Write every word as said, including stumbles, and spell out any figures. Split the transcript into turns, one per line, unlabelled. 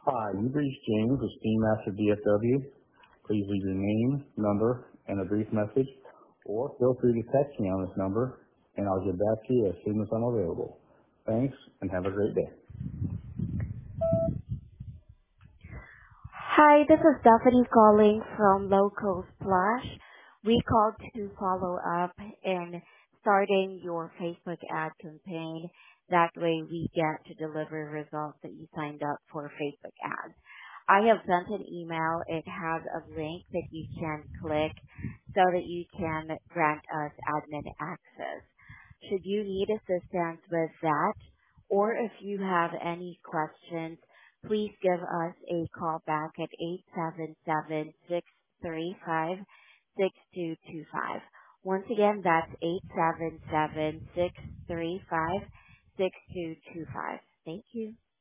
Hi, you've reached James with Steam Master D F W. Please leave your name, number, and a brief message, or feel free to text me on this number, and I'll get back to you as soon as I'm available. Thanks, and have a great day.
Hi, this is Stephanie calling from Local Splash. We called to follow up in starting your Facebook ad campaign. That way we get to deliver results that you signed up for Facebook ads. I have sent an email. It has a link that you can click so that you can grant us admin access. Should you need assistance with that, or if you have any questions, please give us a call back at eight seven seven, six three five, six two two five. Once again, that's eight seven seven, six three five, six two two five. Thank you.